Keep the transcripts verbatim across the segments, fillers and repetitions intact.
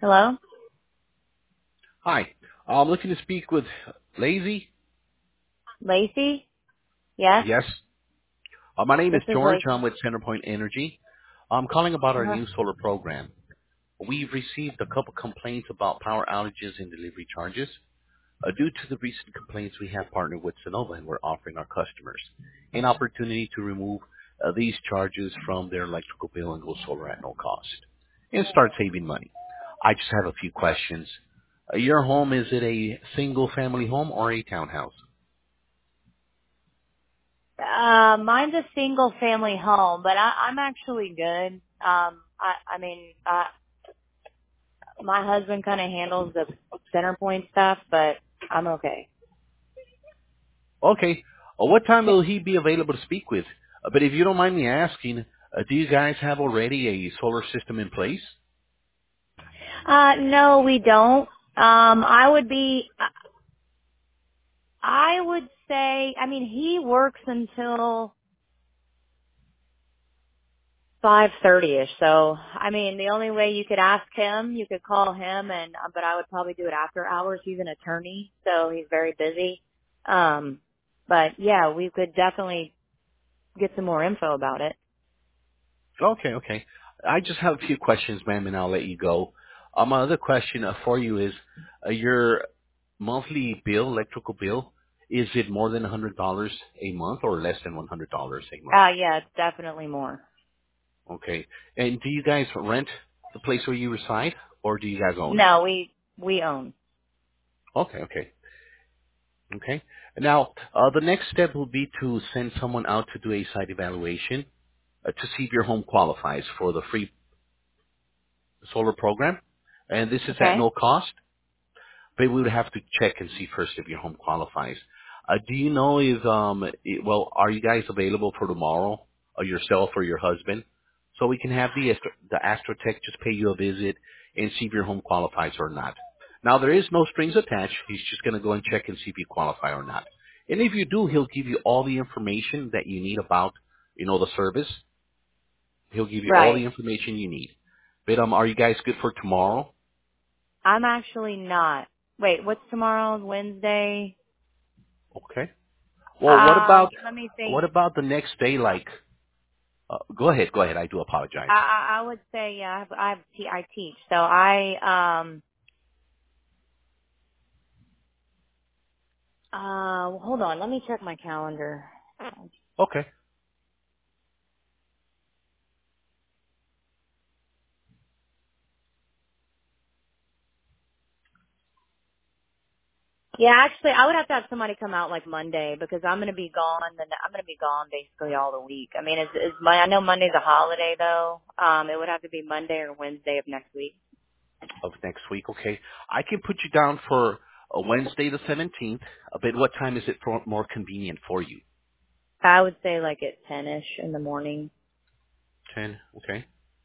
Hello? Hi. I'm looking to speak with Lazy. Lacey? Yes? Yes. Uh, my name This is is George. Lacey. I'm with Centerpoint Energy. I'm calling about our Uh-huh. new solar program. We've received a couple complaints about power outages and delivery charges. Uh, due to the recent complaints, we have partnered with Sonova and we're offering our customers an opportunity to remove uh, these charges from their electrical bill and go solar at no cost and start saving money. I just have a few questions. Uh, your home, is it a single family home or a townhouse? Uh, mine's a single family home, but I, I'm actually good. Um, I, I mean, uh, my husband kind of handles the center point stuff, but I'm okay. Okay. Uh, what time will he be available to speak with? Uh, but if you don't mind me asking, uh, do you guys have already a solar system in place? Uh, no, we don't. Um, I would be, I would say, I mean, he works until five thirty ish. So, I mean, the only way you could ask him, you could call him, and uh, but I would probably do it after hours. He's an attorney, so he's very busy. Um, but yeah, we could definitely get some more info about it. Okay, okay. I just have a few questions, ma'am, and I'll let you go. Uh, my other question uh, for you is, uh, your monthly bill, electrical bill, is it more than one hundred dollars a month or less than one hundred dollars a month? Uh, yeah, it's definitely more. Okay. And do you guys rent the place where you reside, or do you guys own it? No, we we own. Okay, okay. Okay. Now, uh, the next step will be to send someone out to do a site evaluation uh, to see if your home qualifies for the free solar program. And this is at Okay. no cost, but we would have to check and see first if your home qualifies. Uh, do you know if, um, it, well, are you guys available for tomorrow, uh, yourself or your husband? So we can have the, Astro- the AstroTech just pay you a visit and see if your home qualifies or not. Now, there is no strings attached. He's just going to go and check and see if you qualify or not. And if you do, he'll give you all the information that you need about, you know, the service. He'll give you all Right. the information you need. But um, are you guys good for tomorrow? I'm actually not. Wait, what's tomorrow? Wednesday. Okay. Well, what Um, about let me think. what about the next day? Like, uh, go ahead, go ahead. I do apologize. I I, I would say yeah. I have, I have te- I teach, so I um uh hold on. Let me check my calendar. Okay. Yeah, actually, I would have to have somebody come out like Monday because I'm going to be gone. And I'm going to be gone basically all the week. I mean, it's, it's my, I know Monday's a holiday though. Um, it would have to be Monday or Wednesday of next week. Of next week. Okay. I can put you down for uh, Wednesday the seventeenth. Uh, but what time is it for, more convenient for you? I would say like at ten-ish in the morning. Ten. Okay.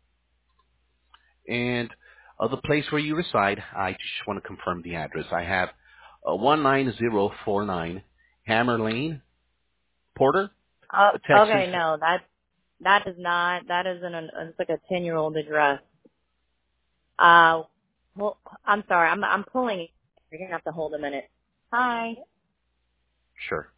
And uh, the place where you reside, I just want to confirm the address. I have uh, one nine zero four nine Hammer Lane, Porter, Oh, uh, Texas. okay, no, that that is not. That isn't an. It's like a ten-year-old address. Uh, well, I'm sorry. I'm I'm pulling. You're gonna have to hold a minute. Hi. Sure.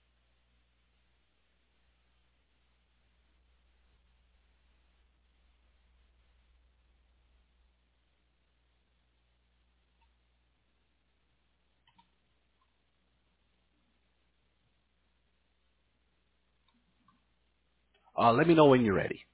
Uh, let me know when you're ready.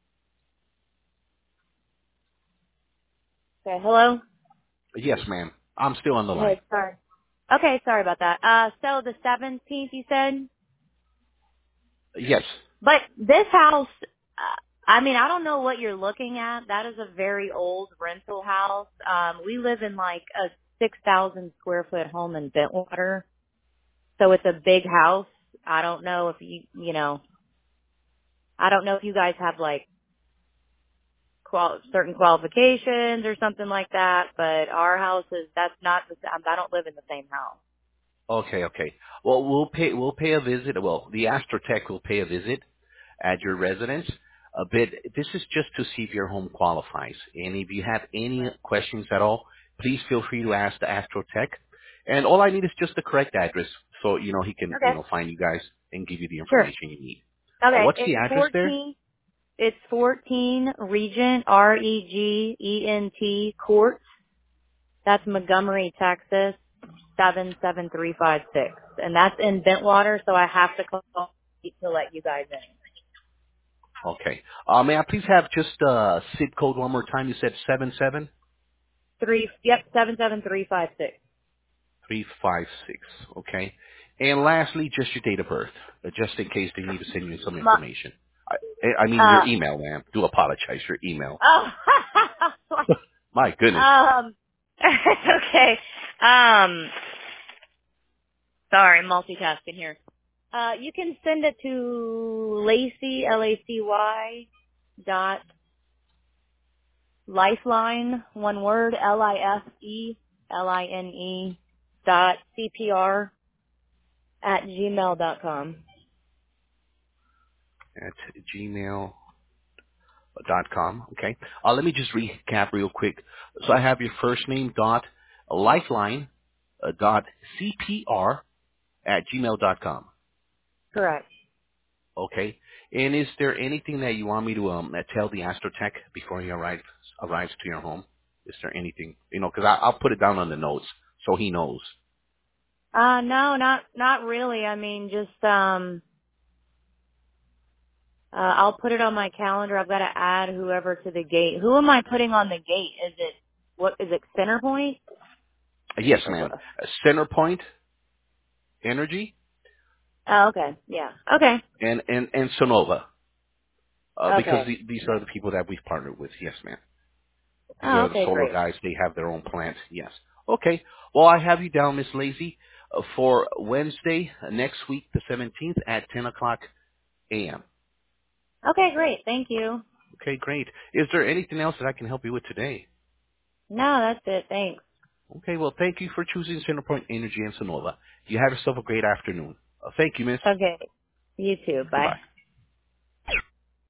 Okay. Hello. Yes, ma'am. I'm still on the line. Hey, sorry. Okay, sorry about that. Uh, so the seventeenth, you said? Yes. But this house, uh, I mean, I don't know what you're looking at. That is a very old rental house. Um, we live in like a six thousand square foot home in Bentwater. So it's a big house. I don't know if you, you know, I don't know if you guys have like qual- certain qualifications or something like that, but our house is, that's not, the, I don't live in the same house. Okay, okay. Well, we'll pay we'll pay a visit. Well, the AstroTech will pay a visit at your residence. A bit. This is just to see if your home qualifies. And if you have any Right. questions at all, please feel free to ask the AstroTech. And all I need is just the correct address, so you know he can you Okay. know find you guys and give you the Sure. information you need. Uh, Okay. what's It's the address there? fourteen, it's fourteen Regent, R E G E N T Court. That's Montgomery, Texas, seven seven three five six. And that's in Bentwater, so I have to call to let you guys in. Okay. Uh, may I please have just uh, zip code one more time? You said seven seven Three, yep, seven seven three five six. three five six. Okay. And lastly, just your date of birth, uh, just in case they need to send you some My, information. I, I mean your uh, email, ma'am. Do apologize. Your email. oh, My goodness. um, okay. Um, sorry, multitasking here. Uh, you can send it to Lacy, L A C Y, dot lifeline, one word, L I F E, L I N E, dot C P R at gmail dot com. At gmail dot com. Okay. Uh, let me just recap real quick. So I have your first name dot lifeline uh, dot cpr at gmail dot com. Correct. Okay. And is there anything that you want me to um uh, tell the Astrotech before he arrives arrives to your home? Is there anything you know? Because I'll put it down on the notes so he knows. Uh, no, not, not really. I mean, just, um, uh, I'll put it on my calendar. I've got to add whoever to the gate. Who am I putting on the gate? Is it, what, is it Centerpoint? Uh, yes, Or ma'am. what? Uh, Centerpoint Energy Oh, okay. Yeah. Okay. and and and Sonova. Uh, because Okay. the, these are the people that we've partnered with. Yes, ma'am. These Oh, are the okay, solar great. guys. They have their own plant. Yes. Okay. Well, I have you down, Miss Lazy, uh, for Wednesday uh, next week, the seventeenth at ten o'clock a m. Okay, great. Thank you. Okay, great. Is there anything else that I can help you with today? No, that's it. Thanks. Okay, well, thank you for choosing Centerpoint Energy and Sonova. You have yourself a great afternoon. Uh, thank you, Miss. Okay. You too. Bye. Goodbye.